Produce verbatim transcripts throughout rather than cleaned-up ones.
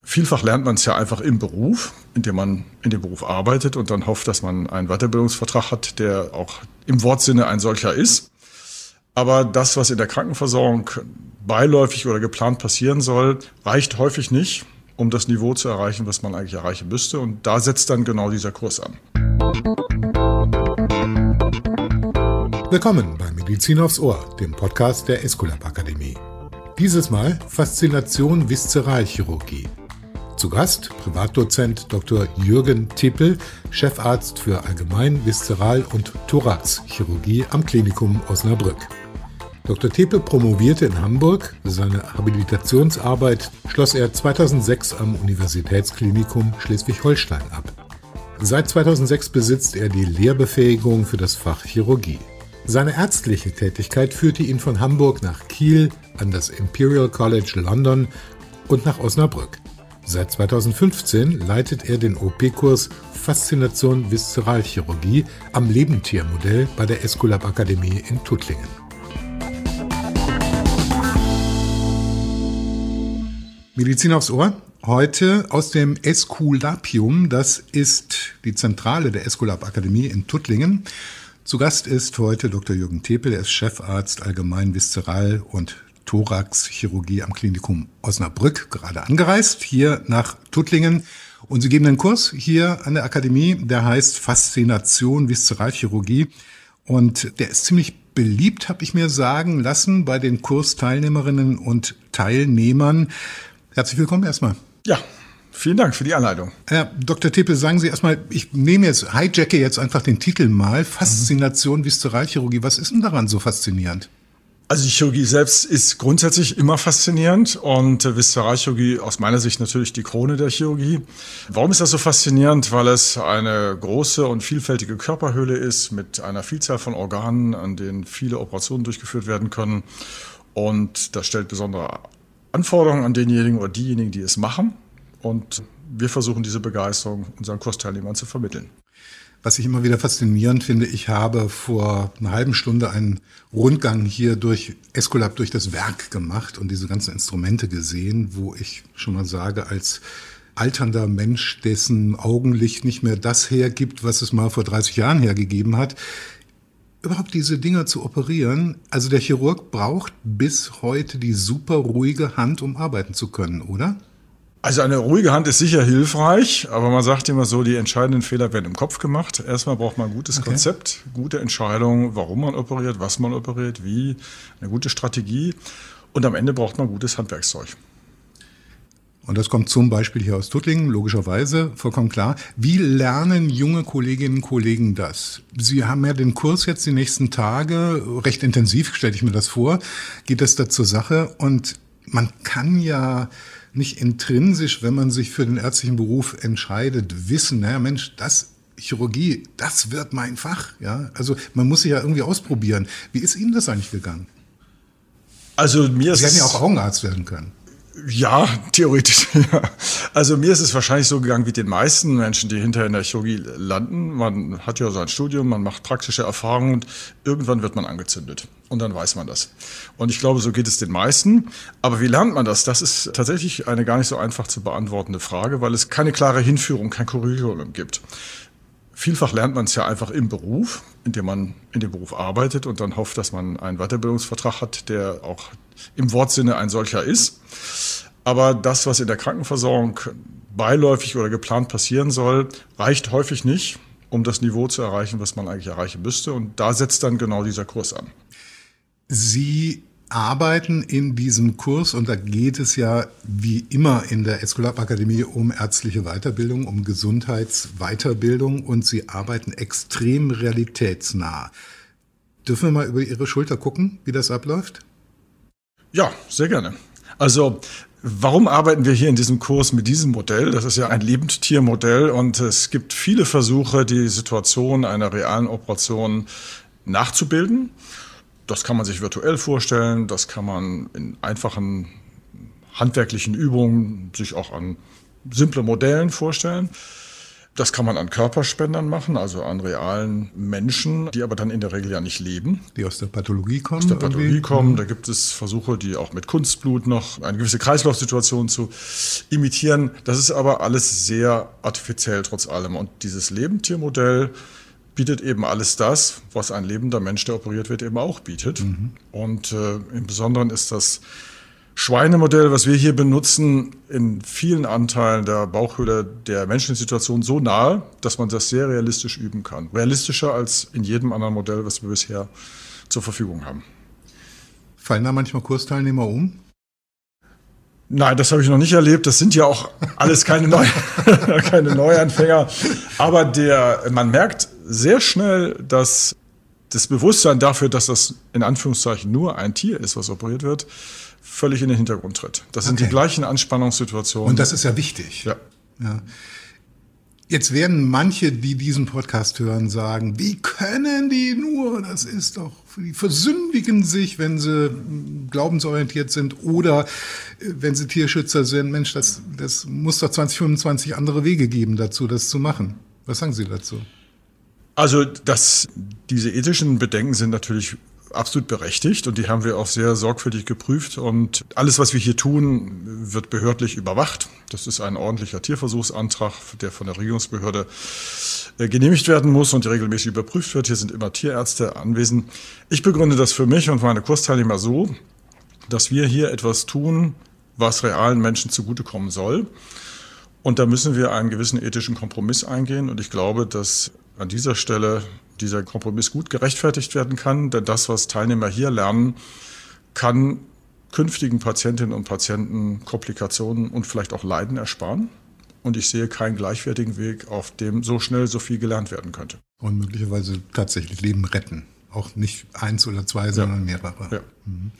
Vielfach lernt man es ja einfach im Beruf, indem man in dem Beruf arbeitet und dann hofft, dass man einen Weiterbildungsvertrag hat, der auch im Wortsinne ein solcher ist. Aber das, was in der Krankenversorgung beiläufig oder geplant passieren soll, reicht häufig nicht, um das Niveau zu erreichen, was man eigentlich erreichen müsste. Und da setzt dann genau dieser Kurs an. Willkommen bei Medizin aufs Ohr, dem Podcast der Esculap Akademie. Dieses Mal Faszination Viszeralchirurgie. Zu Gast Privatdozent Doktor Jürgen Tepel, Chefarzt für Allgemein-, Viszeral- und Thoraxchirurgie am Klinikum Osnabrück. Doktor Tepel promovierte in Hamburg. Seine Habilitationsarbeit schloss er zweitausendsechs am Universitätsklinikum Schleswig-Holstein ab. Seit zweitausendsechs besitzt er die Lehrbefähigung für das Fach Chirurgie. Seine ärztliche Tätigkeit führte ihn von Hamburg nach Kiel, an das Imperial College London und nach Osnabrück. Seit zweitausendfünfzehn leitet er den O P-Kurs Faszination Viszeralchirurgie am Lebendtiermodell bei der Esculap Akademie in Tuttlingen. Medizin aufs Ohr. Heute aus dem Esculapium, das ist die Zentrale der Esculap Akademie in Tuttlingen. Zu Gast ist heute Doktor Jürgen Tepel, er ist Chefarzt Allgemein-, Viszeral- und Thoraxchirurgie am Klinikum Osnabrück, gerade angereist, hier nach Tuttlingen. Und Sie geben einen Kurs hier an der Akademie, der heißt Faszination Viszeralchirurgie. Und der ist ziemlich beliebt, habe ich mir sagen lassen, bei den Kursteilnehmerinnen und Teilnehmern. Herzlich willkommen erstmal. Ja, vielen Dank für die Einleitung. Herr Doktor Tepel, sagen Sie erstmal, ich nehme jetzt, hijacke jetzt einfach den Titel mal, Faszination Viszeralchirurgie. Was ist denn daran so faszinierend? Also die Chirurgie selbst ist grundsätzlich immer faszinierend und Viszeralchirurgie aus meiner Sicht natürlich die Krone der Chirurgie. Warum ist das so faszinierend? Weil es eine große und vielfältige Körperhöhle ist mit einer Vielzahl von Organen, an denen viele Operationen durchgeführt werden können. Und das stellt besondere Anforderungen an denjenigen oder diejenigen, die es machen. Und wir versuchen diese Begeisterung unseren Kursteilnehmern zu vermitteln. Was ich immer wieder faszinierend finde, ich habe vor einer halben Stunde einen Rundgang hier durch Esculap, durch das Werk gemacht und diese ganzen Instrumente gesehen, wo ich schon mal sage, als alternder Mensch, dessen Augenlicht nicht mehr das hergibt, was es mal vor dreißig Jahren hergegeben hat, überhaupt diese Dinger zu operieren. Also der Chirurg braucht bis heute die super ruhige Hand, um arbeiten zu können, oder? Also eine ruhige Hand ist sicher hilfreich, aber man sagt immer so, die entscheidenden Fehler werden im Kopf gemacht. Erstmal braucht man ein gutes okay. Konzept, gute Entscheidungen, warum man operiert, was man operiert, wie, eine gute Strategie und am Ende braucht man gutes Handwerkszeug. Und das kommt zum Beispiel hier aus Tuttlingen, logischerweise, vollkommen klar. Wie lernen junge Kolleginnen und Kollegen das? Sie haben ja den Kurs jetzt die nächsten Tage, recht intensiv, stelle ich mir das vor, geht es da zur Sache und man kann ja nicht intrinsisch, wenn man sich für den ärztlichen Beruf entscheidet, wissen, naja Mensch, das Chirurgie, das wird mein Fach. Ja, also man muss sich ja irgendwie ausprobieren. Wie ist Ihnen das eigentlich gegangen? Also mir ist Sie hätten ja auch Augenarzt werden können. Ja, theoretisch. Ja. Also mir ist es wahrscheinlich so gegangen wie den meisten Menschen, die hinterher in der Chirurgie landen. Man hat ja sein Studium, man macht praktische Erfahrungen und irgendwann wird man angezündet. Und dann weiß man das. Und ich glaube, so geht es den meisten. Aber wie lernt man das? Das ist tatsächlich eine gar nicht so einfach zu beantwortende Frage, weil es keine klare Hinführung, kein Curriculum gibt. Vielfach lernt man es ja einfach im Beruf, indem man in dem Beruf arbeitet und dann hofft, dass man einen Weiterbildungsvertrag hat, der auch im Wortsinne ein solcher ist. Aber das, was in der Krankenversorgung beiläufig oder geplant passieren soll, reicht häufig nicht, um das Niveau zu erreichen, was man eigentlich erreichen müsste. Und da setzt dann genau dieser Kurs an. Sie arbeiten in diesem Kurs und da geht es ja wie immer in der Esculap Akademie um ärztliche Weiterbildung, um Gesundheitsweiterbildung und Sie arbeiten extrem realitätsnah. Dürfen wir mal über Ihre Schulter gucken, wie das abläuft? Ja, sehr gerne. Also warum arbeiten wir hier in diesem Kurs mit diesem Modell? Das ist ja ein Lebendtiermodell und es gibt viele Versuche, die Situation einer realen Operation nachzubilden. Das kann man sich virtuell vorstellen, das kann man in einfachen handwerklichen Übungen sich auch an simple Modellen vorstellen. Das kann man an Körperspendern machen, also an realen Menschen, die aber dann in der Regel ja nicht leben. Die aus der Pathologie kommen? Aus der Pathologie irgendwie? kommen. Mhm. Da gibt es Versuche, die auch mit Kunstblut noch eine gewisse Kreislaufsituation zu imitieren. Das ist aber alles sehr artifiziell trotz allem. Und dieses Lebendtiermodell bietet eben alles das, was ein lebender Mensch, der operiert wird, eben auch bietet. Mhm. Und äh, im Besonderen ist das Schweinemodell, was wir hier benutzen, in vielen Anteilen der Bauchhöhle der menschlichen Situation so nahe, dass man das sehr realistisch üben kann. Realistischer als in jedem anderen Modell, was wir bisher zur Verfügung haben. Fallen da manchmal Kursteilnehmer um? Nein, das habe ich noch nicht erlebt. Das sind ja auch alles keine, Neu keine Neuanfänger. Aber der, man merkt sehr schnell, dass das Bewusstsein dafür, dass das in Anführungszeichen nur ein Tier ist, was operiert wird, völlig in den Hintergrund tritt. Das sind okay. die gleichen Anspannungssituationen. Und das ist ja wichtig. Ja. ja. Jetzt werden manche, die diesen Podcast hören, sagen, wie können die nur? Das ist doch, die versündigen sich, wenn sie glaubensorientiert sind oder wenn sie Tierschützer sind. Mensch, das, das muss doch zwanzig, fünfundzwanzig andere Wege geben dazu, das zu machen. Was sagen Sie dazu? Also, dass diese ethischen Bedenken sind natürlich absolut berechtigt und die haben wir auch sehr sorgfältig geprüft und alles, was wir hier tun, wird behördlich überwacht. Das ist ein ordentlicher Tierversuchsantrag, der von der Regierungsbehörde genehmigt werden muss und regelmäßig überprüft wird. Hier sind immer Tierärzte anwesend. Ich begründe das für mich und meine Kursteilnehmer so, dass wir hier etwas tun, was realen Menschen zugutekommen soll. Und da müssen wir einen gewissen ethischen Kompromiss eingehen und ich glaube, dass an dieser Stelle dieser Kompromiss gut gerechtfertigt werden kann, denn das, was Teilnehmer hier lernen, kann künftigen Patientinnen und Patienten Komplikationen und vielleicht auch Leiden ersparen. Und ich sehe keinen gleichwertigen Weg, auf dem so schnell so viel gelernt werden könnte. Und möglicherweise tatsächlich Leben retten. Auch nicht eins oder zwei, sondern ja. mehrere. Ja. Mhm.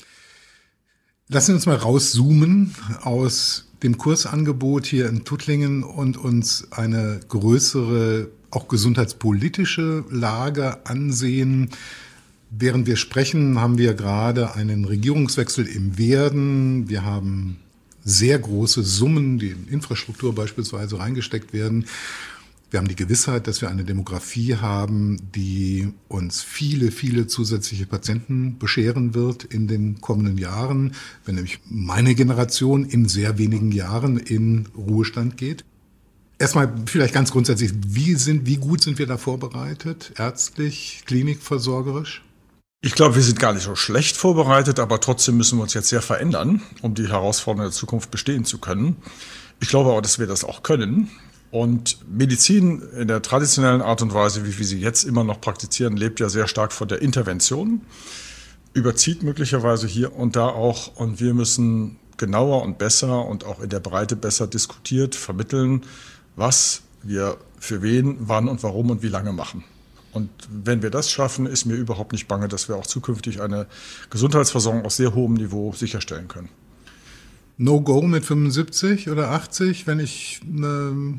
Lassen Sie uns mal rauszoomen aus dem Kursangebot hier in Tuttlingen und uns eine größere auch gesundheitspolitische Lage ansehen. Während wir sprechen, haben wir gerade einen Regierungswechsel im Werden. Wir haben sehr große Summen, die in Infrastruktur beispielsweise reingesteckt werden. Wir haben die Gewissheit, dass wir eine Demografie haben, die uns viele, viele zusätzliche Patienten bescheren wird in den kommenden Jahren, wenn nämlich meine Generation in sehr wenigen Jahren in Ruhestand geht. Erstmal vielleicht ganz grundsätzlich, wie sind, wie gut sind wir da vorbereitet, ärztlich, klinikversorgerisch? Ich glaube, wir sind gar nicht so schlecht vorbereitet, aber trotzdem müssen wir uns jetzt sehr verändern, um die Herausforderungen der Zukunft bestehen zu können. Ich glaube aber, dass wir das auch können. Und Medizin in der traditionellen Art und Weise, wie wir sie jetzt immer noch praktizieren, lebt ja sehr stark von der Intervention, überzieht möglicherweise hier und da auch. Und wir müssen genauer und besser und auch in der Breite besser diskutiert vermitteln, was wir für wen, wann und warum und wie lange machen. Und wenn wir das schaffen, ist mir überhaupt nicht bange, dass wir auch zukünftig eine Gesundheitsversorgung auf sehr hohem Niveau sicherstellen können. No-Go mit fünfundsiebzig oder achtzig, wenn ich eine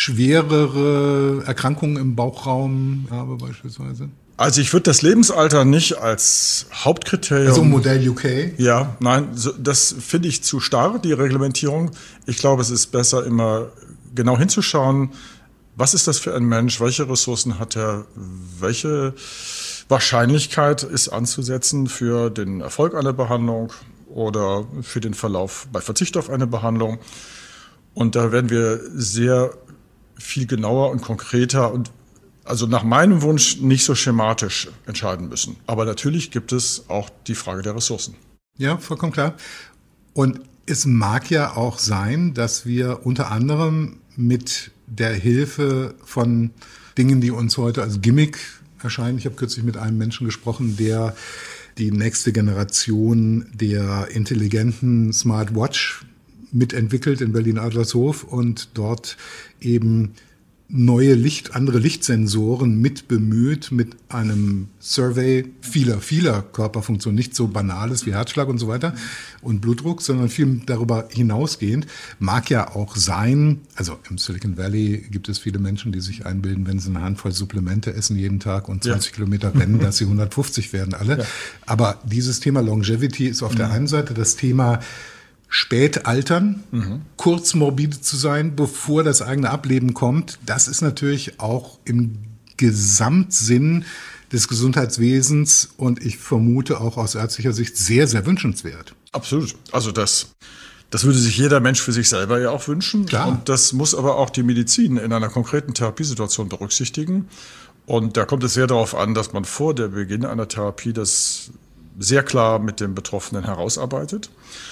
schwerere Erkrankung im Bauchraum habe beispielsweise? Also ich würde das Lebensalter nicht als Hauptkriterium... Also Modell U K? Ja, nein, das finde ich zu starr, die Reglementierung. Ich glaube, es ist besser, immer genau hinzuschauen, was ist das für ein Mensch, welche Ressourcen hat er, welche Wahrscheinlichkeit ist anzusetzen für den Erfolg einer Behandlung oder für den Verlauf bei Verzicht auf eine Behandlung. Und da werden wir sehr viel genauer und konkreter und also nach meinem Wunsch nicht so schematisch entscheiden müssen. Aber natürlich gibt es auch die Frage der Ressourcen. Ja, vollkommen klar. Und es mag ja auch sein, dass wir unter anderem mit der Hilfe von Dingen, die uns heute als Gimmick erscheinen. Ich habe kürzlich mit einem Menschen gesprochen, der die nächste Generation der intelligenten Smartwatch mitentwickelt in Berlin-Adlershof und dort eben neue Licht, andere Lichtsensoren mit bemüht, mit einem Survey vieler, vieler Körperfunktionen, nicht so Banales wie Herzschlag und so weiter und Blutdruck, sondern viel darüber hinausgehend. Mag ja auch sein, also im Silicon Valley gibt es viele Menschen, die sich einbilden, wenn sie eine Handvoll Supplemente essen jeden Tag und zwanzig ja. Kilometer rennen, dass sie hundertfünfzig werden alle. Ja. Aber dieses Thema Longevity ist auf mhm. der einen Seite das Thema spät altern, mhm. kurz morbide zu sein, bevor das eigene Ableben kommt. Das ist natürlich auch im Gesamtsinn des Gesundheitswesens und ich vermute auch aus ärztlicher Sicht sehr, sehr wünschenswert. Absolut. Also das, das würde sich jeder Mensch für sich selber ja auch wünschen. Klar. Und das muss aber auch die Medizin in einer konkreten Therapiesituation berücksichtigen. Und da kommt es sehr darauf an, dass man vor der Beginn einer Therapie das sehr klar mit dem Betroffenen herausarbeitet.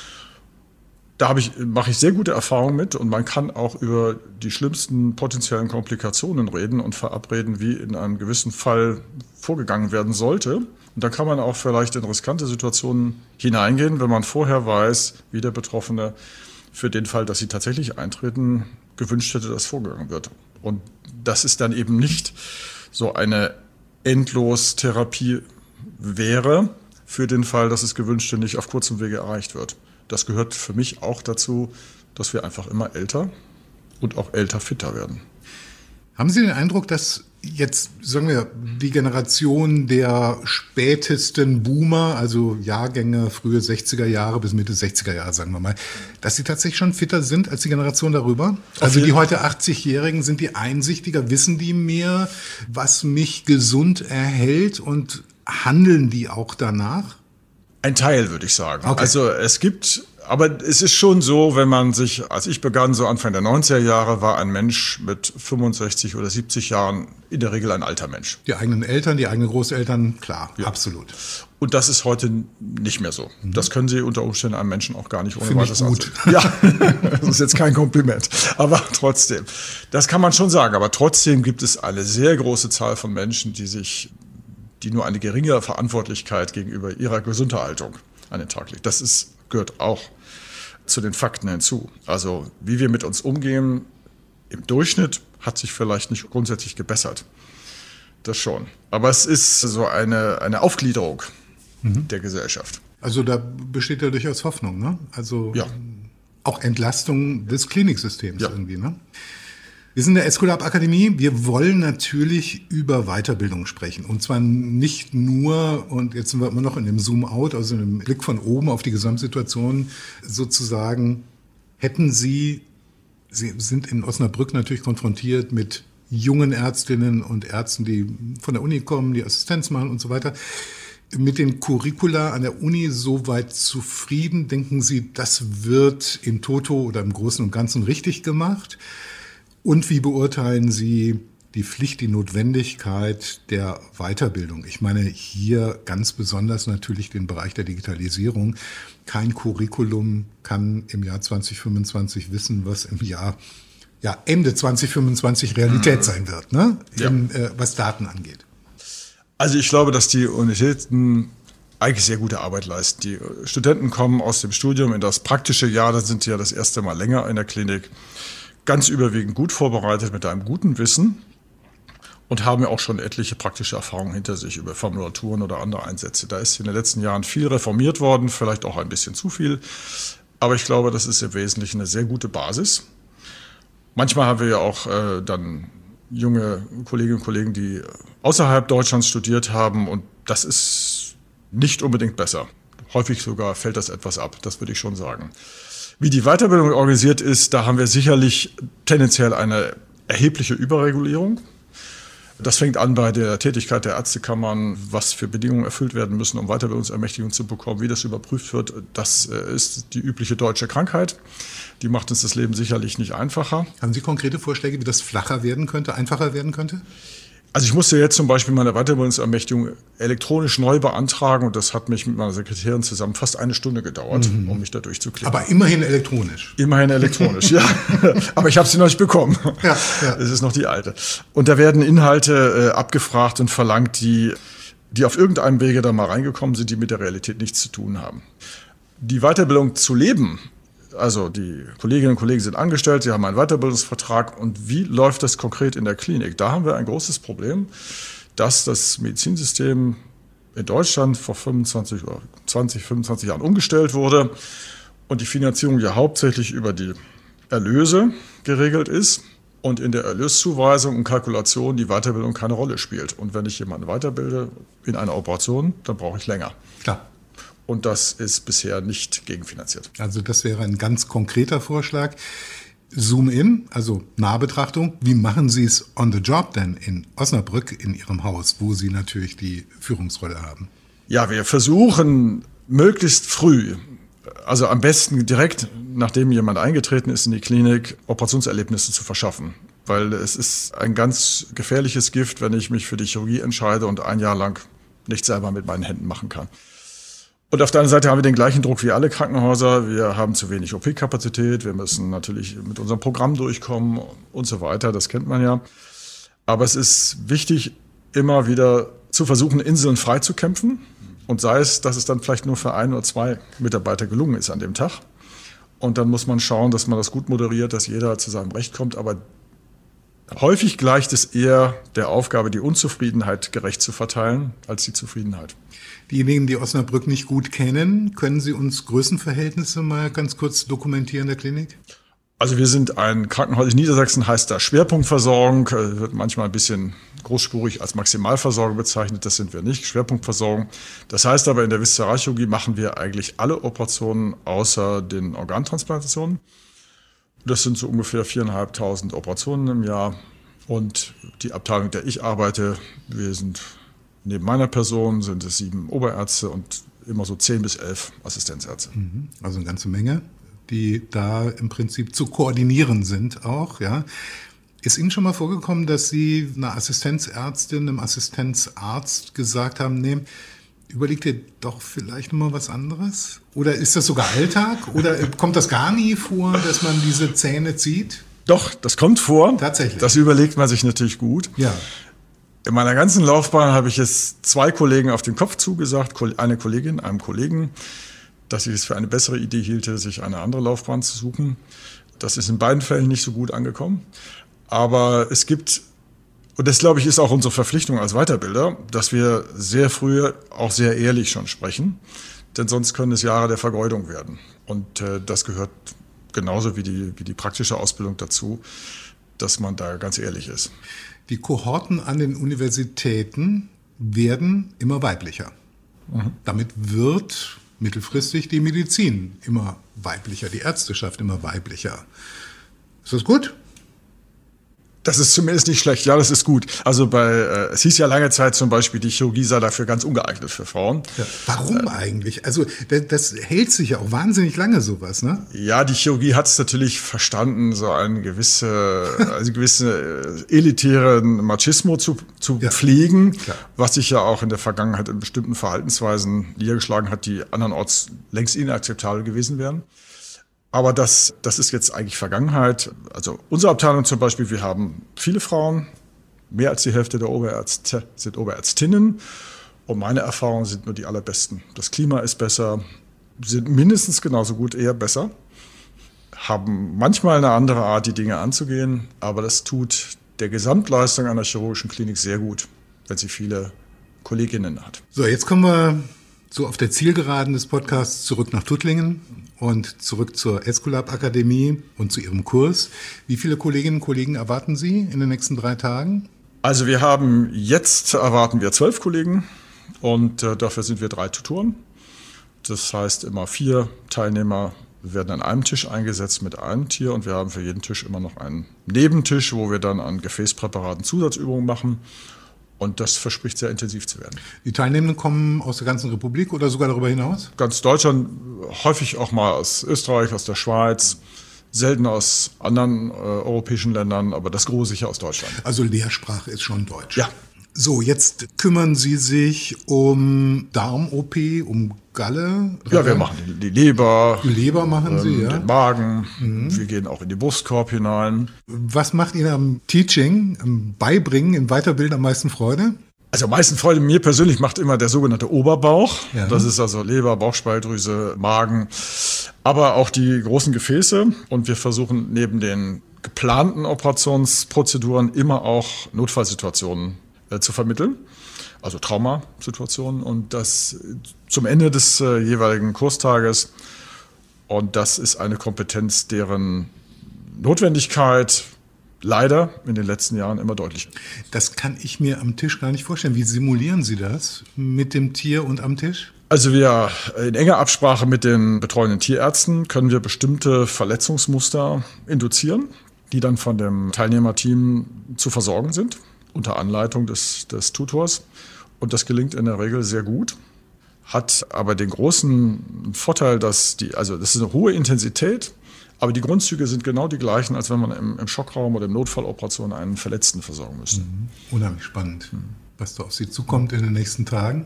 Da habe ich, mache ich sehr gute Erfahrungen mit und man kann auch über die schlimmsten potenziellen Komplikationen reden und verabreden, wie in einem gewissen Fall vorgegangen werden sollte. Und dann kann man auch vielleicht in riskante Situationen hineingehen, wenn man vorher weiß, wie der Betroffene für den Fall, dass sie tatsächlich eintreten, gewünscht hätte, dass vorgegangen wird. Und das ist dann eben nicht so eine Endlos-Therapie wäre für den Fall, dass das Gewünschte nicht auf kurzem Wege erreicht wird. Das gehört für mich auch dazu, dass wir einfach immer älter und auch älter fitter werden. Haben Sie den Eindruck, dass jetzt, sagen wir, die Generation der spätesten Boomer, also Jahrgänge frühe sechziger Jahre bis Mitte sechziger Jahre, sagen wir mal, dass sie tatsächlich schon fitter sind als die Generation darüber? Also die heute achtzigjährigen, sind die einsichtiger, wissen die mehr, was mich gesund erhält und handeln die auch danach? Ein Teil, würde ich sagen. Okay. Also es gibt, aber es ist schon so, wenn man sich, als ich begann, so Anfang der neunziger Jahre, war ein Mensch mit fünfundsechzig oder siebzig Jahren in der Regel ein alter Mensch. Die eigenen Eltern, die eigenen Großeltern, klar, ja. Absolut. Und das ist heute nicht mehr so. Mhm. Das können Sie unter Umständen einem Menschen auch gar nicht ohne Finde weiteres gut. ansehen. Ja, das ist jetzt kein Kompliment. Aber trotzdem, das kann man schon sagen. Aber trotzdem gibt es eine sehr große Zahl von Menschen, die sich die nur eine geringe Verantwortlichkeit gegenüber ihrer Gesunderhaltung an den Tag legt. Das ist, gehört auch zu den Fakten hinzu. Also wie wir mit uns umgehen, im Durchschnitt hat sich vielleicht nicht grundsätzlich gebessert. Das schon. Aber es ist so eine, eine Aufgliederung mhm. der Gesellschaft. Also da besteht ja durchaus Hoffnung, ne? Also ja. Auch Entlastung des Kliniksystems ja. irgendwie, ne? Wir sind in der Esculap Akademie. Wir wollen natürlich über Weiterbildung sprechen. Und zwar nicht nur, und jetzt sind wir immer noch in dem Zoom-out, also im Blick von oben auf die Gesamtsituation sozusagen. Hätten Sie, Sie sind in Osnabrück natürlich konfrontiert mit jungen Ärztinnen und Ärzten, die von der Uni kommen, die Assistenz machen und so weiter. Mit den Curricula an der Uni soweit zufrieden? Denken Sie, das wird in Toto oder im Großen und Ganzen richtig gemacht? Und wie beurteilen Sie die Pflicht, die Notwendigkeit der Weiterbildung? Ich meine hier ganz besonders natürlich den Bereich der Digitalisierung. Kein Curriculum kann im Jahr zwanzig fünfundzwanzig wissen, was im Jahr ja, Ende zwanzig fünfundzwanzig Realität sein wird, ne? Ja. Im, äh, was Daten angeht. Also ich glaube, dass die Universitäten eigentlich sehr gute Arbeit leisten. Die Studenten kommen aus dem Studium in das praktische Jahr, da sind sie ja das erste Mal länger in der Klinik, ganz überwiegend gut vorbereitet mit einem guten Wissen und haben ja auch schon etliche praktische Erfahrungen hinter sich über Formulaturen oder andere Einsätze. Da ist in den letzten Jahren viel reformiert worden, vielleicht auch ein bisschen zu viel. Aber ich glaube, das ist im Wesentlichen eine sehr gute Basis. Manchmal haben wir ja auch äh, dann junge Kolleginnen und Kollegen, die außerhalb Deutschlands studiert haben und das ist nicht unbedingt besser. Häufig sogar fällt das etwas ab, das würde ich schon sagen. Wie die Weiterbildung organisiert ist, da haben wir sicherlich tendenziell eine erhebliche Überregulierung. Das fängt an bei der Tätigkeit der Ärztekammern, was für Bedingungen erfüllt werden müssen, um Weiterbildungsermächtigung zu bekommen, wie das überprüft wird. Das ist die übliche deutsche Krankheit. Die macht uns das Leben sicherlich nicht einfacher. Haben Sie konkrete Vorschläge, wie das flacher werden könnte, einfacher werden könnte? Also ich musste jetzt zum Beispiel meine Weiterbildungsermächtigung elektronisch neu beantragen und das hat mich mit meiner Sekretärin zusammen fast eine Stunde gedauert, mhm. um mich da durchzuklicken. Aber immerhin elektronisch. Immerhin elektronisch, ja. Aber ich habe sie noch nicht bekommen. Ja, ja. Es ist noch die alte. Und da werden Inhalte äh, abgefragt und verlangt, die, die auf irgendeinem Wege da mal reingekommen sind, die mit der Realität nichts zu tun haben. Die Weiterbildung zu leben, also die Kolleginnen und Kollegen sind angestellt, sie haben einen Weiterbildungsvertrag und wie läuft das konkret in der Klinik? Da haben wir ein großes Problem, dass das Medizinsystem in Deutschland vor fünfundzwanzig oder zwanzig, fünfundzwanzig Jahren umgestellt wurde und die Finanzierung ja hauptsächlich über die Erlöse geregelt ist und in der Erlöszuweisung und Kalkulation die Weiterbildung keine Rolle spielt. Und wenn ich jemanden weiterbilde in einer Operation, dann brauche ich länger. Klar. und das ist bisher nicht gegenfinanziert. Also das wäre ein ganz konkreter Vorschlag. Zoom-in, also Nahbetrachtung. Wie machen Sie es on the job denn in Osnabrück in Ihrem Haus, wo Sie natürlich die Führungsrolle haben? Ja, wir versuchen möglichst früh, also am besten direkt, nachdem jemand eingetreten ist in die Klinik, Operationserlebnisse zu verschaffen. Weil es ist ein ganz gefährliches Gift, wenn ich mich für die Chirurgie entscheide und ein Jahr lang nichts selber mit meinen Händen machen kann. Und auf der anderen Seite haben wir den gleichen Druck wie alle Krankenhäuser. Wir haben zu wenig O P-Kapazität. Wir müssen natürlich mit unserem Programm durchkommen und so weiter. Das kennt man ja. Aber es ist wichtig, immer wieder zu versuchen, Inseln frei zu kämpfen. Und sei es, dass es dann vielleicht nur für ein oder zwei Mitarbeiter gelungen ist an dem Tag. Und dann muss man schauen, dass man das gut moderiert, dass jeder zu seinem Recht kommt. Aber häufig gleicht es eher der Aufgabe, die Unzufriedenheit gerecht zu verteilen, als die Zufriedenheit. Diejenigen, die Osnabrück nicht gut kennen, können Sie uns Größenverhältnisse mal ganz kurz dokumentieren in der Klinik? Also wir sind ein Krankenhaus in Niedersachsen, heißt da Schwerpunktversorgung, wird manchmal ein bisschen großspurig als Maximalversorgung bezeichnet, das sind wir nicht, Schwerpunktversorgung. Das heißt aber, in der Viszeralchirurgie machen wir eigentlich alle Operationen außer den Organtransplantationen. Das sind so ungefähr viertausendfünfhundert Operationen im Jahr. Und die Abteilung, in der ich arbeite, wir sind neben meiner Person sind es sieben Oberärzte und immer so zehn bis elf Assistenzärzte. Also eine ganze Menge, die da im Prinzip zu koordinieren sind auch, ja. Ist Ihnen schon mal vorgekommen, dass Sie einer Assistenzärztin, einem Assistenzarzt gesagt haben, nee, überlegt ihr doch vielleicht mal was anderes? Oder ist das sogar Alltag? Oder kommt das gar nie vor, dass man diese Zähne zieht? Doch, das kommt vor. Tatsächlich. Das überlegt man sich natürlich gut. Ja. In meiner ganzen Laufbahn habe ich es zwei Kollegen auf den Kopf zugesagt, eine Kollegin, einem Kollegen, dass ich es für eine bessere Idee hielte, sich eine andere Laufbahn zu suchen. Das ist in beiden Fällen nicht so gut angekommen. Aber es gibt, und das glaube ich ist auch unsere Verpflichtung als Weiterbilder, dass wir sehr früh auch sehr ehrlich schon sprechen. Denn sonst können es Jahre der Vergeudung werden. Und äh, das gehört genauso wie die, wie die praktische Ausbildung dazu, dass man da ganz ehrlich ist. Die Kohorten an den Universitäten werden immer weiblicher. Mhm. Damit wird mittelfristig die Medizin immer weiblicher, die Ärzteschaft immer weiblicher. Ist das gut? Das ist zumindest nicht schlecht. Ja, das ist gut. Also bei, äh, es hieß ja lange Zeit zum Beispiel, die Chirurgie sei dafür ganz ungeeignet für Frauen. Ja, warum äh, eigentlich? Also das, das hält sich ja auch wahnsinnig lange sowas, ne? Ja, die Chirurgie hat es natürlich verstanden, so einen gewisse, also gewisse elitären Machismo zu, zu ja, pflegen, klar. Was sich ja auch in der Vergangenheit in bestimmten Verhaltensweisen niedergeschlagen hat, die andernorts längst inakzeptabel gewesen wären. Aber das, das ist jetzt eigentlich Vergangenheit. Also unsere Abteilung zum Beispiel, wir haben viele Frauen, mehr als die Hälfte der Oberärzte sind Oberärztinnen. Und meine Erfahrungen sind nur die allerbesten. Das Klima ist besser, sind mindestens genauso gut, eher besser, haben manchmal eine andere Art, die Dinge anzugehen. Aber das tut der Gesamtleistung einer chirurgischen Klinik sehr gut, wenn sie viele Kolleginnen hat. So, jetzt kommen wir so auf der Zielgeraden des Podcasts zurück nach Tuttlingen und zurück zur Esculap Akademie und zu Ihrem Kurs. Wie viele Kolleginnen und Kollegen erwarten Sie in den nächsten drei Tagen? Also wir haben jetzt, erwarten wir zwölf Kollegen und äh, dafür sind wir drei Tutoren. Das heißt, immer vier Teilnehmer werden an einem Tisch eingesetzt mit einem Tier und wir haben für jeden Tisch immer noch einen Nebentisch, wo wir dann an Gefäßpräparaten Zusatzübungen machen. Und das verspricht sehr intensiv zu werden. Die Teilnehmenden kommen aus der ganzen Republik oder sogar darüber hinaus? Ganz Deutschland, häufig auch mal aus Österreich, aus der Schweiz, selten aus anderen äh, europäischen Ländern, aber das Große sicher aus Deutschland. Also Lehrsprache ist schon Deutsch? Ja. So, jetzt kümmern Sie sich um Darm-O P, um Galle? Ja, wir machen die, die Leber. Die Leber machen ähm, Sie, ja? Den Magen. Mhm. Wir gehen auch in den Brustkorb hinein. Was macht Ihnen am Teaching, am Beibringen, im Weiterbilden am meisten Freude? Also am meisten Freude mir persönlich macht immer der sogenannte Oberbauch. Ja. Das ist also Leber, Bauchspeicheldrüse, Magen, aber auch die großen Gefäße. Und wir versuchen neben den geplanten Operationsprozeduren immer auch Notfallsituationen zu vermitteln, also Traumasituationen und das zum Ende des äh, jeweiligen Kurstages. Und das ist eine Kompetenz, deren Notwendigkeit leider in den letzten Jahren immer deutlicher. Das kann ich mir am Tisch gar nicht vorstellen. Wie simulieren Sie das mit dem Tier und am Tisch? Also wir in enger Absprache mit den betreuenden Tierärzten können wir bestimmte Verletzungsmuster induzieren, die dann von dem Teilnehmerteam zu versorgen sind, unter Anleitung des, des Tutors. Und das gelingt in der Regel sehr gut, hat aber den großen Vorteil, dass die, also das ist eine hohe Intensität, aber die Grundzüge sind genau die gleichen, als wenn man im, im Schockraum oder im Notfalloperation einen Verletzten versorgen müsste. Mhm. Unheimlich spannend, was da auf Sie zukommt in den nächsten Tagen.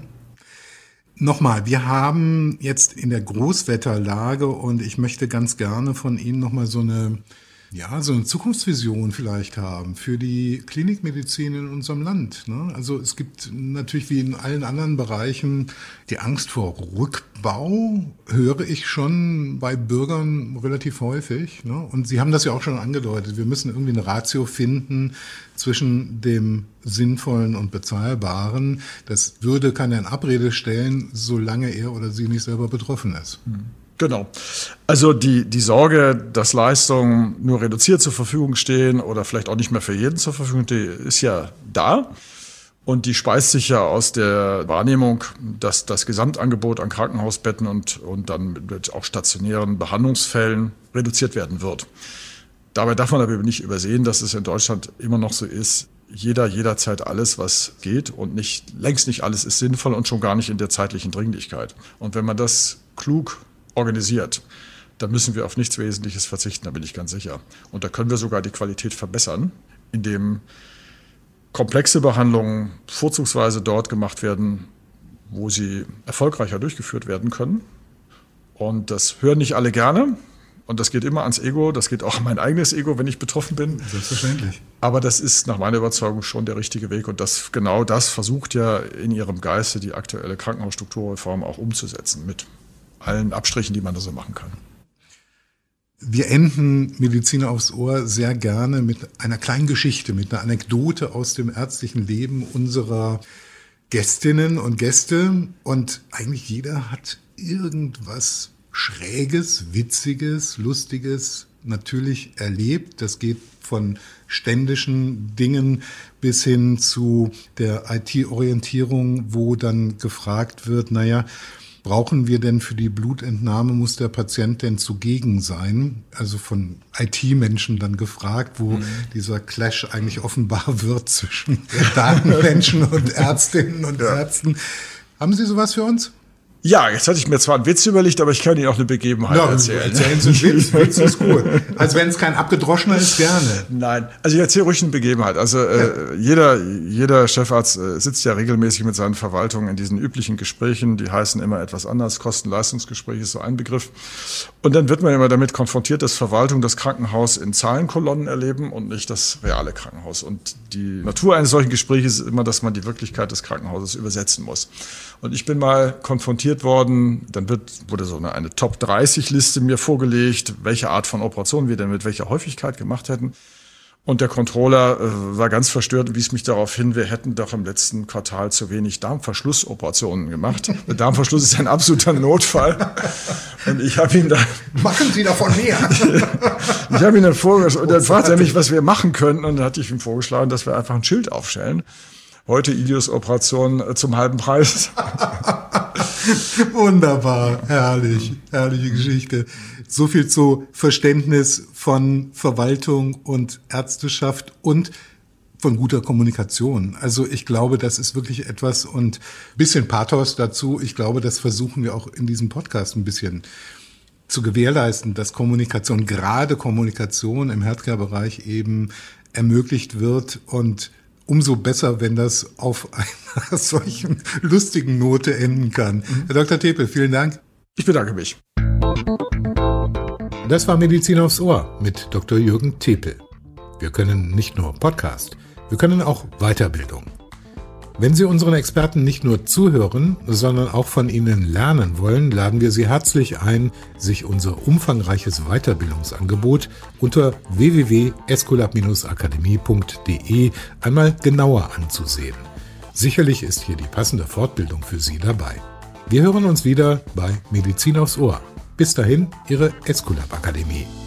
Nochmal, wir haben jetzt in der Großwetterlage und ich möchte ganz gerne von Ihnen nochmal so eine, ja, so eine Zukunftsvision vielleicht haben für die Klinikmedizin in unserem Land. Ne? Also es gibt natürlich wie in allen anderen Bereichen die Angst vor Rückbau, höre ich schon bei Bürgern relativ häufig. Ne? Und Sie haben das ja auch schon angedeutet, wir müssen irgendwie eine Ratio finden zwischen dem Sinnvollen und Bezahlbaren. Das würde keiner in Abrede stellen, solange er oder sie nicht selber betroffen ist. Genau. Also die, die Sorge, dass Leistungen nur reduziert zur Verfügung stehen oder vielleicht auch nicht mehr für jeden zur Verfügung stehen, ist ja da. Und die speist sich ja aus der Wahrnehmung, dass das Gesamtangebot an Krankenhausbetten und, und dann mit auch stationären Behandlungsfällen reduziert werden wird. Dabei darf man aber nicht übersehen, dass es in Deutschland immer noch so ist, jeder jederzeit alles, was geht und nicht, längst nicht alles ist sinnvoll und schon gar nicht in der zeitlichen Dringlichkeit. Und wenn man das klug organisiert, dann müssen wir auf nichts Wesentliches verzichten, da bin ich ganz sicher. Und da können wir sogar die Qualität verbessern, indem komplexe Behandlungen vorzugsweise dort gemacht werden, wo sie erfolgreicher durchgeführt werden können. Und das hören nicht alle gerne. Und das geht immer ans Ego, das geht auch an mein eigenes Ego, wenn ich betroffen bin. Selbstverständlich. Aber das ist nach meiner Überzeugung schon der richtige Weg. Und das, genau das versucht ja in ihrem Geiste die aktuelle Krankenhausstrukturreform auch umzusetzen, mit allen Abstrichen, die man da so machen kann. Wir enden Mediziner aufs Ohr sehr gerne mit einer kleinen Geschichte, mit einer Anekdote aus dem ärztlichen Leben unserer Gästinnen und Gäste. Und eigentlich jeder hat irgendwas Schräges, Witziges, Lustiges natürlich erlebt. Das geht von ständischen Dingen bis hin zu der I T-Orientierung, wo dann gefragt wird, naja, brauchen wir denn für die Blutentnahme, muss der Patient denn zugegen sein? Also von I T-Menschen dann gefragt, wo mhm. dieser Clash eigentlich offenbar wird zwischen Datenmenschen und Ärztinnen und ja. Ärzten. Haben Sie sowas für uns? Ja, jetzt hatte ich mir zwar einen Witz überlegt, aber ich kann Ihnen auch eine Begebenheit ja, erzählen. Erzählen Sie einen Witz, Witz ist gut. Also wenn es kein abgedroschener ist, gerne. Nein, also ich erzähle ruhig eine Begebenheit. Also ja. äh, jeder, jeder Chefarzt äh, sitzt ja regelmäßig mit seinen Verwaltungen in diesen üblichen Gesprächen, die heißen immer etwas anders, Kosten-Leistungsgespräch ist so ein Begriff. Und dann wird man immer damit konfrontiert, dass Verwaltung das Krankenhaus in Zahlenkolonnen erleben und nicht das reale Krankenhaus. Und die Natur eines solchen Gesprächs ist immer, dass man die Wirklichkeit des Krankenhauses übersetzen muss. Und ich bin mal konfrontiert worden, dann wird, wurde so eine, eine Top dreißig Liste mir vorgelegt, welche Art von Operationen wir denn mit welcher Häufigkeit gemacht hätten. Und der Controller äh, war ganz verstört und wies mich darauf hin, wir hätten doch im letzten Quartal zu wenig Darmverschlussoperationen gemacht. Der Darmverschluss ist ein absoluter Notfall. Und ich habe ihn dann... Machen Sie davon mehr! ich habe ihn dann vorgeschlagen, und dann fragte er mich, was wir machen könnten. Und dann hatte ich ihm vorgeschlagen, dass wir einfach ein Schild aufstellen. Heute Ilius-Operation zum halben Preis. Wunderbar, herrlich, herrliche Geschichte. So viel zu Verständnis von Verwaltung und Ärzteschaft und von guter Kommunikation. Also ich glaube, das ist wirklich etwas und ein bisschen Pathos dazu. Ich glaube, das versuchen wir auch in diesem Podcast ein bisschen zu gewährleisten, dass Kommunikation, gerade Kommunikation im Healthcare-Bereich eben ermöglicht wird und umso besser, wenn das auf einer solchen lustigen Note enden kann. Mhm. Herr Doktor Tepel, vielen Dank. Ich bedanke mich. Das war Medizin aufs Ohr mit Doktor Jürgen Tepel. Wir können nicht nur Podcast, wir können auch Weiterbildung. Wenn Sie unseren Experten nicht nur zuhören, sondern auch von ihnen lernen wollen, laden wir Sie herzlich ein, sich unser umfangreiches Weiterbildungsangebot unter w w w punkt esculap akademie punkt de einmal genauer anzusehen. Sicherlich ist hier die passende Fortbildung für Sie dabei. Wir hören uns wieder bei Medizin aufs Ohr. Bis dahin, Ihre Esculap Akademie.